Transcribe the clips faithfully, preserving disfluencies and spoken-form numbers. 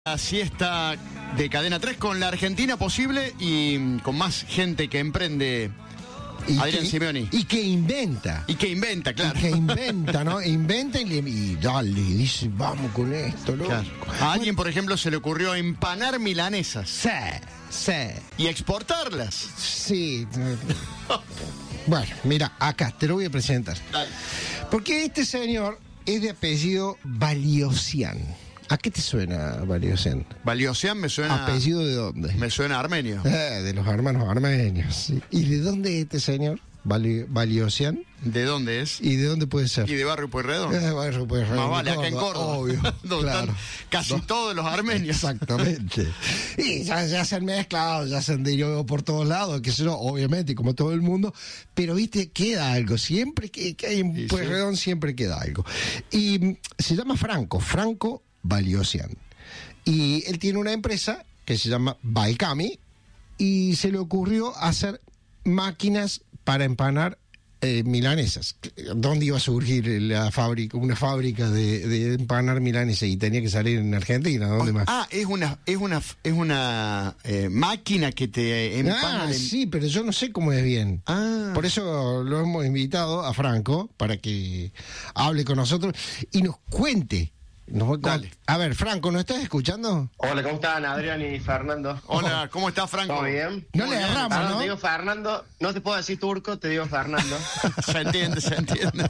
La siesta de Cadena tres con la Argentina posible y con más gente que emprende. Y Adrián que, Simeoni. Y que inventa. Y que inventa, claro. Y que inventa, ¿no? Inventa y, le, y dale, y dice, vamos con esto, ¿no? Claro. A alguien, por ejemplo, se le ocurrió empanar milanesas. Sí, sí. Y exportarlas. Sí. Bueno, mira, acá te lo voy a presentar. Dale. Porque este señor es de apellido Valiosian. ¿A qué te suena Valiosian? Valiosian me suena... ¿Apellido de dónde? Me suena armenio. Eh, de los hermanos armenios. Sí. ¿Y de dónde es este señor? Vali, Valiosian. ¿De dónde es? ¿Y de dónde puede ser? Y de Barrio Pueyrredón. Eh, Barrio Pueyrredón. Más vale, acá en Córdoba. Obvio. Donde Claro. están casi No. todos los armenios. Exactamente. Y ya, ya se han mezclado, ya se han derivado por todos lados, que eso, obviamente, como todo el mundo. Pero, viste, queda algo. Siempre que, que hay en Sí, Pueyrredón, sí. siempre queda algo. Y mm, se llama Franco, Franco Valiosian. Y él tiene una empresa que se llama Baikami y se le ocurrió hacer máquinas para empanar eh, milanesas. ¿Dónde iba a surgir la fábrica, una fábrica de, de empanar milanesas? Y tenía que salir en Argentina, ¿dónde más? Ah, es una es una es una eh, máquina que te empana. Ah, de... sí, pero yo no sé cómo es bien. Ah. Por eso lo hemos invitado a Franco para que hable con nosotros y nos cuente. Nos va a, Dale. a ver, Franco, ¿nos estás escuchando? Hola, ¿cómo están Adrián y Fernando? Hola, ¿cómo estás, Franco? ¿Todo bien? No Muy le bien. agarramos, Ah, no, ¿no? te digo Fernando, no te puedo decir turco, te digo Fernando. Se entiende, se entiende.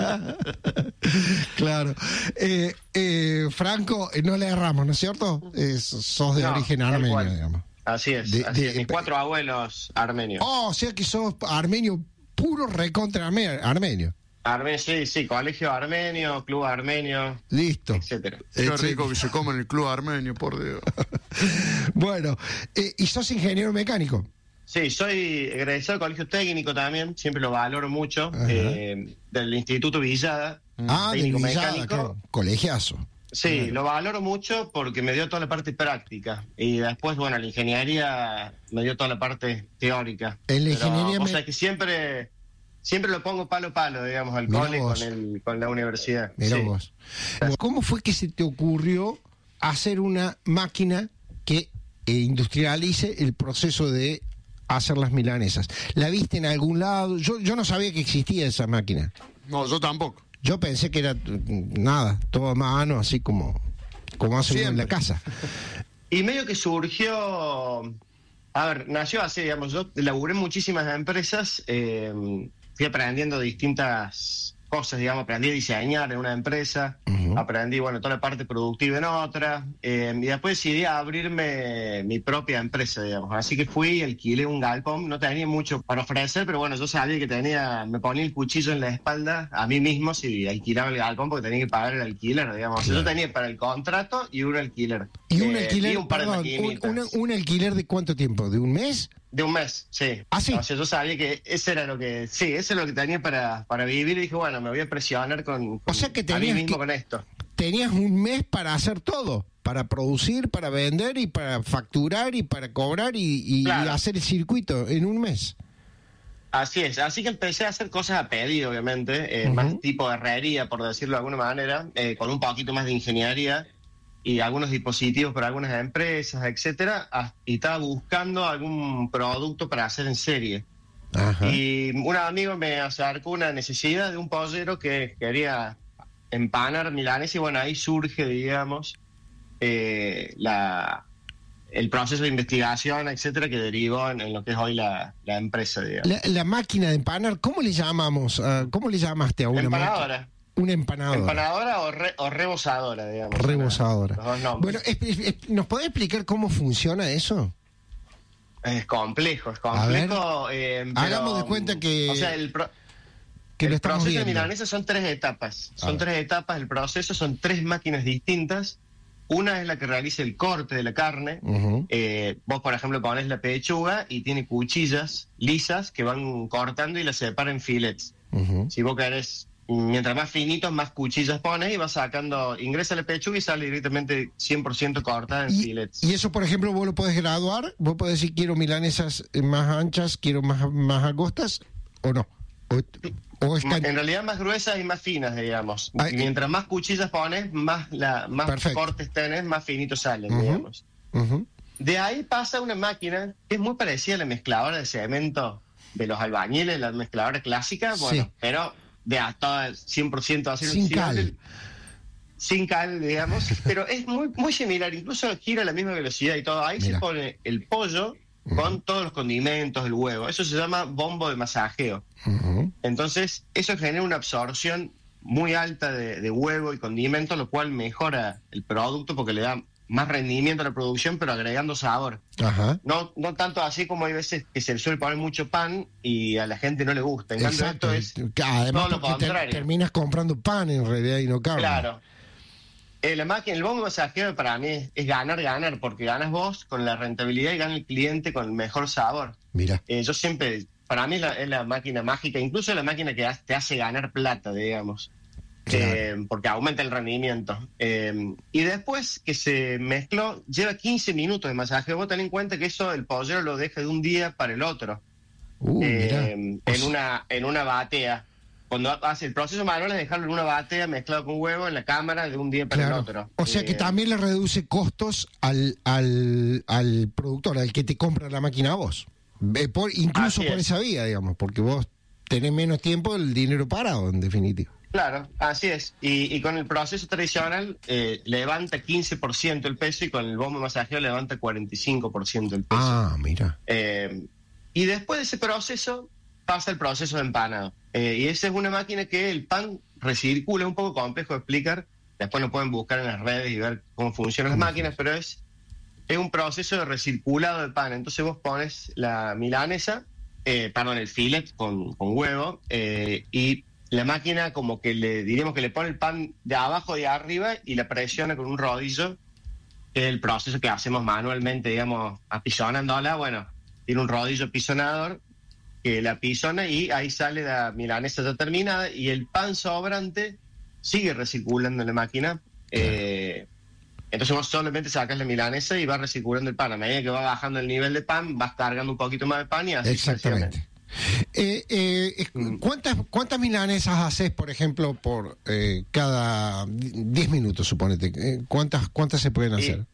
Claro. Eh, eh, Franco, eh, no le agarramos, ¿no es cierto? Es, sos de No, origen tal armenio, cual. digamos. Así es, De- así de- es. Mis cuatro abuelos armenios. Oh, o sea que sos armenio, puro recontra arme- armenio. Armenio, sí, sí, colegio armenio, club armenio, Listo. etcétera. Qué Etcétera. rico que se come en el club armenio, por Dios. Bueno, eh, ¿y sos ingeniero mecánico? Sí, soy egresado del colegio técnico también, siempre lo valoro mucho, Ajá. eh, del Instituto Villada, Ah, de técnico Villada, mecánico. claro. Colegiazo. Sí, lo valoro mucho porque me dio toda la parte práctica y después, bueno, la ingeniería me dio toda la parte teórica. En la Pero, ingeniería o me- sea que siempre, siempre lo pongo palo a palo, digamos, al Mirá cole vos. con, el, con la universidad. Mirá Sí. vos. ¿Cómo fue que se te ocurrió hacer una máquina que eh, industrialice el proceso de hacer las milanesas? ¿La viste en algún lado? Yo, yo no sabía que existía esa máquina. No, yo tampoco. Yo pensé que era mm, nada, todo a mano, así como, como hacen en la Siempre. casa. Y medio que surgió, a ver, nació así, digamos, yo laburé en muchísimas empresas, eh, fui aprendiendo distintas cosas, digamos, aprendí a diseñar en una empresa, Ujú. aprendí, bueno, toda la parte productiva en otra, eh, y después decidí abrirme mi propia empresa, digamos, así que fui, alquilé un galpón, no tenía mucho para ofrecer, pero bueno, yo sabía que tenía, me ponía el cuchillo en la espalda a mí mismo si alquilaba el galpón porque tenía que pagar el alquiler, digamos, Claro. yo tenía para el contrato y un alquiler. ¿Y un Eh, alquiler, y un par de perdón, un, maquinitas. una- un alquiler de cuánto tiempo? ¿De un mes? De un mes, sí. ¿Ah, sí? O sea, yo sabía que ese era lo que, sí, eso es lo que tenía para, para vivir y dije, bueno, me voy a presionar con, con O sea que a mí tenías mismo que- con esto. Tenías un mes para hacer todo, para producir, para vender y para facturar y para cobrar y, y- Claro. y hacer el circuito en un mes. Así es, así que empecé a hacer cosas a pedido, obviamente, eh, Ujú. más tipo de herrería, por decirlo de alguna manera, eh, con un poquito más de ingeniería y algunos dispositivos para algunas empresas, etcétera, ah, y estaba buscando algún producto para hacer en serie. Ajá. Y un amigo me acercó una necesidad de un pollero que quería empanar milanesa y bueno, ahí surge, digamos, eh, la, el proceso de investigación, etcétera, que derivó en, en lo que es hoy la, la empresa, digamos. La, la máquina de empanar, ¿cómo le llamamos? ah, ¿Cómo le llamaste a una máquina? Empanadora. Una empanadora. Empanadora o, re- o rebozadora, digamos. Rebozadora. Los dos nombres. Bueno, es- es- ¿nos podés explicar cómo funciona eso? Es complejo, es A ver, complejo. eh, pero, hagamos de cuenta que- O sea, el, pro- Que el lo estamos proceso de viendo. milanesa son tres etapas. A Son ver. tres etapas del proceso, son tres máquinas distintas. Una es la que realiza el corte de la carne. Ujú. Eh, vos, por ejemplo, pones la pechuga y tiene cuchillas lisas que van cortando y la separan en filets. Ujú. Si vos querés, mientras más finitos, más cuchillas pones y vas sacando, ingresa la pechuga y sale directamente cien por ciento cortada en Y, filets. y eso, por ejemplo, vos lo podés graduar. Vos podés decir, quiero milanesas eh, más anchas, quiero más, más angostas, o no. O, o es can... En realidad más gruesas y más finas, digamos. Ay, Mientras más cuchillas pones, más, la, más Perfecto. cortes tenés, más finitos salen, Uh-huh. digamos. Uh-huh. De ahí pasa una máquina que es muy parecida a la mezcladora de cemento de los albañiles, la mezcladora clásica, bueno, Sí. pero de hasta cien por ciento acero Sin inoxidable. cal. Sin cal, digamos, pero es muy muy similar, incluso gira a la misma velocidad y todo. Ahí Mira. se pone el pollo con todos los condimentos, el huevo. Eso se llama bombo de masajeo. Uh-huh. Entonces, eso genera una absorción muy alta de, de huevo y condimentos, lo cual mejora el producto porque le da más rendimiento a la producción, pero agregando sabor. Ajá. No, no tanto así como hay veces que se le suele poner mucho pan y a la gente no le gusta. En cambio, Exacto. esto es Además, todo lo porque te- contrario. terminas comprando pan en realidad y no carne. Claro. Eh, la máquina, el bombo masajero para mí es, es ganar, ganar, porque ganas vos con la rentabilidad y gana el cliente con el mejor sabor. Mira. Eh, yo siempre, para mí la, es la máquina mágica, incluso la máquina que ha- te hace ganar plata, digamos, Claro. eh, porque aumenta el rendimiento. Eh, y después que se mezcló, lleva quince minutos de masajeo. Vos ten en cuenta que eso el pollero lo deja de un día para el otro, Uh, eh, mira. en, una, en una batea. Cuando hace el proceso manual es dejarlo en una batea mezclado con huevo en la cámara de un día para Claro. el otro. O sea que Eh, también le reduce costos al, al, al productor, al que te compra la máquina a vos. Eh, por, incluso Así por es. esa vía, digamos, porque vos tenés menos tiempo, el dinero parado, en definitiva. Claro, así es. Y, y con el proceso tradicional eh, levanta quince por ciento el peso y con el bombo masajero levanta cuarenta y cinco por ciento el peso. Ah, mira. Eh, y después de ese proceso pasa el proceso de empanado. Eh, y esa es una máquina que el pan recircula, es un poco complejo de explicar. Después lo pueden buscar en las redes y ver cómo funcionan las máquinas, pero es, es un proceso de recirculado de pan. Entonces vos pones la milanesa, eh, perdón, el filet con, con huevo, eh, y la máquina como que le diríamos que le pone el pan de abajo y de arriba y la presiona con un rodillo, que es el proceso que hacemos manualmente, digamos, apisonándola. Bueno, tiene un rodillo pisonador que la pisona y ahí sale la milanesa ya terminada y el pan sobrante sigue recirculando en la máquina. Eh, entonces vos solamente sacas la milanesa y vas recirculando el pan. A medida que va bajando el nivel de pan, vas cargando un poquito más de pan y así sucesivamente. Exactamente. Eh, eh, Mm. ¿cuántas, ¿Cuántas milanesas haces, por ejemplo, por eh, cada diez minutos, suponete? Eh, ¿Cuántas, ¿Cuántas se pueden Y- hacer?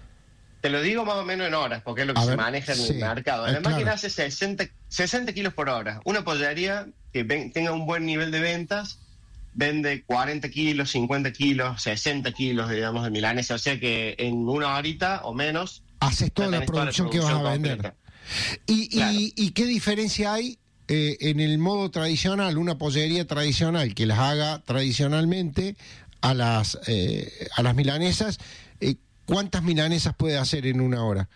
Te lo digo más o menos en horas, porque es lo que A se ver, maneja en sí, el mercado. eh, La máquina claro. hace sesenta, sesenta kilos por hora. Una pollería que ven- tenga un buen nivel de ventas vende cuarenta kilos, cincuenta kilos, sesenta kilos, digamos, de milanesa. O sea que en una horita o menos Haces toda ya la tenés toda la producción que vas a producción vender. completa. ¿Y, Claro. y, y qué diferencia hay eh, en el modo tradicional, una pollería tradicional que las haga tradicionalmente a las, eh, a las milanesas? Eh, ¿Cuántas milanesas puede hacer en una hora?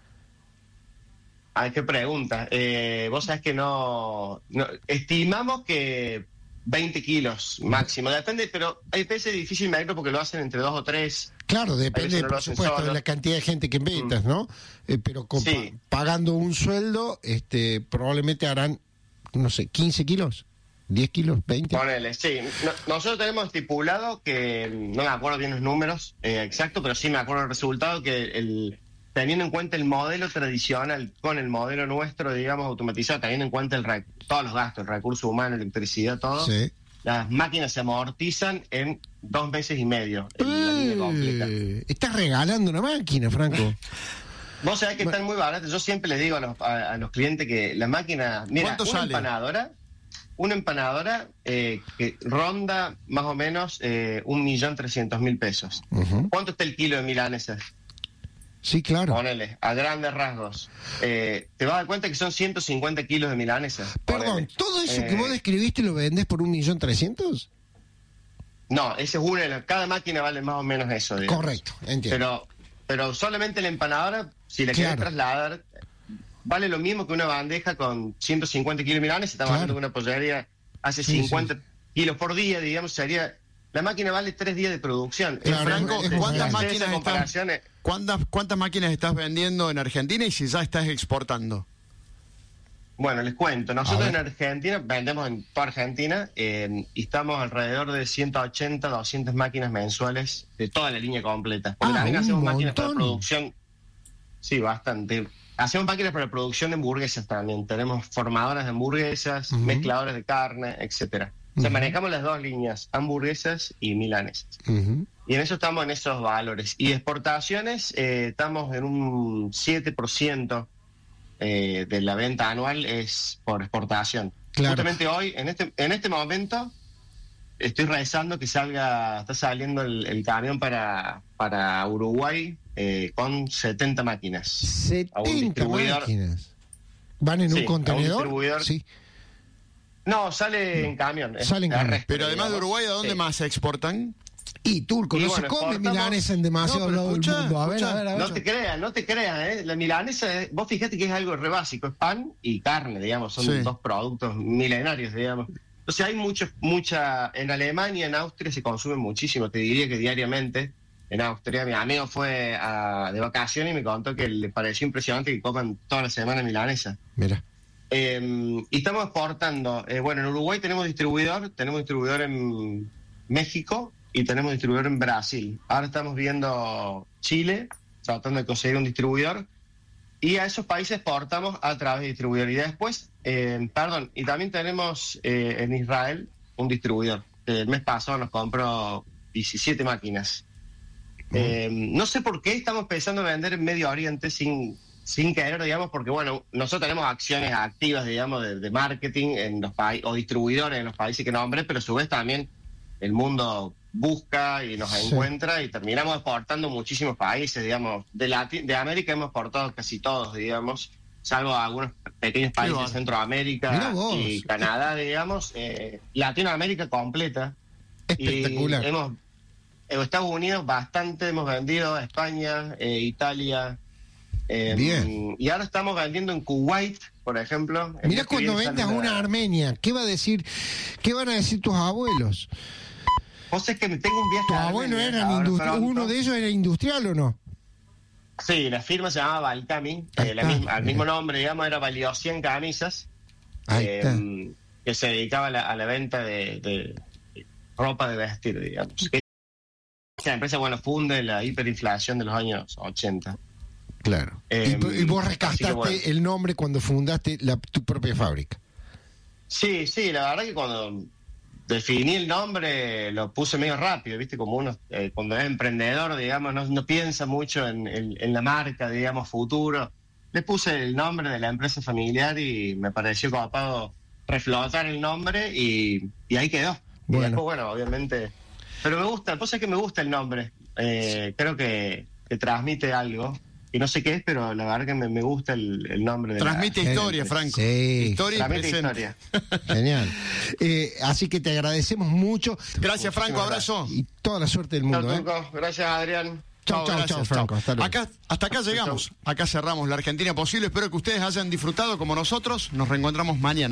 Ay, qué pregunta. Eh, vos sabés que no, no- estimamos que veinte kilos máximo. Depende, pero hay veces difícil medirlo porque lo hacen entre dos o tres. Claro, A depende, veces no lo por hacen supuesto, solo. de la cantidad de gente que metas, ¿no? Eh, pero con- Sí. pa- pagando un sueldo, este, probablemente harán, no sé, quince kilos, diez kilos, veinte. Ponele, sí. No- nosotros tenemos estipulado que, no me acuerdo bien los números eh, exactos, pero sí me acuerdo el resultado, que el teniendo en cuenta el modelo tradicional con el modelo nuestro, digamos, automatizado, teniendo en cuenta el rec- todos los gastos, el recurso humano, electricidad, todo, Sí. las máquinas se amortizan en dos meses y medio. en la línea completa. Eh, estás regalando una máquina, Franco. Vos sabés que están muy baratas. Yo siempre le digo a los, a, a los clientes que la máquina, mira, ¿Cuánto una sale? empanadora, una empanadora eh, que ronda más o menos eh, un millón trescientos mil pesos. Ujú. ¿Cuánto está el kilo de milanesas? Sí, claro. Ponele, a grandes rasgos. Eh, te vas a dar cuenta que son ciento cincuenta kilos de milanesas. Perdón, Ponele. ¿todo eso que Eh, vos describiste lo vendés por un millón trescientos? No, ese es una de las- cada máquina vale más o menos eso. digamos. Correcto, entiendo. Pero, pero solamente la empanadora, si la Claro. querés trasladar, vale lo mismo que una bandeja con ciento cincuenta kilos de milanesas. Estamos Claro. hablando de una pollería hace Sí, cincuenta sí. kilos por día, digamos, sería... La máquina vale tres días de producción. Claro, Es- Franco, es- es ¿cuántas muy hacer máquinas esa estás, comparación es- cuántas, cuántas máquinas estás vendiendo en Argentina y si ya estás exportando? Bueno, les cuento. Nosotros A en ver. Argentina, vendemos en toda Argentina, eh, y estamos alrededor de ciento ochenta, doscientas máquinas mensuales de toda la línea completa. Porque Ah, también un hacemos máquinas para montón. producción, sí, bastante. hacemos máquinas para producción de hamburguesas también. Tenemos formadoras de hamburguesas, uh-huh. mezcladores de carne, etcétera. O sea, uh-huh. manejamos las dos líneas, hamburguesas y milanesas. Uh-huh. Y en eso estamos en esos valores. Y exportaciones, eh, estamos en un siete por ciento eh, de la venta anual es por exportación. Claro. Justamente hoy, en este, en este momento, estoy rezando que salga, está saliendo el, el camión para, para Uruguay eh, con setenta máquinas. setenta máquinas. ¿Van en sí, un contenedor? Sí. No, sale no. en camión. Sale en camión. Pero además de Uruguay, ¿a dónde sí. más se exportan? Y Turco, y no bueno, se come milanesa en demasiado no, escucha, del mundo. A ver, a ver, a ver. No te creas, no te creas, ¿eh? La milanesa, es, vos fíjate que es algo re básico, es pan y carne, digamos, son sí. dos productos milenarios, digamos. Entonces hay mucho, mucha, en Alemania, en Austria se consume muchísimo, te diría que diariamente. En Austria, mi amigo fue a, de vacaciones y me contó que le pareció impresionante que coman toda la semana milanesa. Mira. Eh, y estamos exportando, eh, bueno, en Uruguay tenemos distribuidor, tenemos distribuidor en México y tenemos distribuidor en Brasil. Ahora estamos viendo Chile, tratando de conseguir un distribuidor, y a esos países exportamos a través de distribuidor. Y después, eh, perdón, y también tenemos eh, en Israel un distribuidor. El mes pasado nos compró diecisiete máquinas. Uh-huh. Eh, no sé por qué estamos empezando a vender en Medio Oriente sin... sin querer, digamos, porque bueno, nosotros tenemos acciones activas, digamos, de, de marketing en los países, o distribuidores en los países que nombré, pero a su vez también el mundo busca y nos sí. encuentra y terminamos exportando muchísimos países, digamos, de, Lati- de América hemos exportado casi todos, digamos, salvo algunos pequeños países de Centroamérica y Canadá, digamos, eh, Latinoamérica completa. Espectacular. Y hemos, en Estados Unidos bastante, hemos vendido a España, eh, Italia. Eh, Bien. Y ahora estamos vendiendo en Kuwait, por ejemplo. Mirá cuando vendas una la... Armenia, ¿qué va a decir? ¿Qué van a decir tus abuelos? Vos es que me tengo un viaje. ¿Tus abuelos eran industri- uno de ellos era industrial o no? Sí, la firma se llamaba Balcami, eh, la misma, al mismo nombre, digamos, era Valiosian Camisas, eh, que se dedicaba a la, a la venta de, de ropa de vestir, digamos. La empresa, bueno, funde la hiperinflación de los años ochenta. Claro. Eh, y, y vos rescataste bueno. el nombre cuando fundaste la, tu propia fábrica. Sí, sí, la verdad que cuando definí el nombre lo puse medio rápido, ¿viste? Como uno, eh, cuando es emprendedor, digamos, no, no piensa mucho en, en, en la marca, digamos, futuro. Le puse el nombre de la empresa familiar y me pareció copado reflotar el nombre y, y ahí quedó. Bueno. Y después, bueno, obviamente... Pero me gusta, la cosa es que me gusta el nombre. Eh, creo que, que transmite algo. Y no sé qué es, pero la verdad que me, me gusta el, el nombre de Transmite la... historia, Franco. Sí. Historia Transmite y historia. Genial. Eh, así que te agradecemos mucho. Gracias, Franco. Abrazo. Y toda la suerte del mundo. Chau, Turco. ¿eh? Gracias, Adrián. Chao, chao, chao, Franco. Hasta luego. Acá, hasta acá llegamos. Acá cerramos la Argentina Posible. Espero que ustedes hayan disfrutado como nosotros. Nos reencontramos mañana.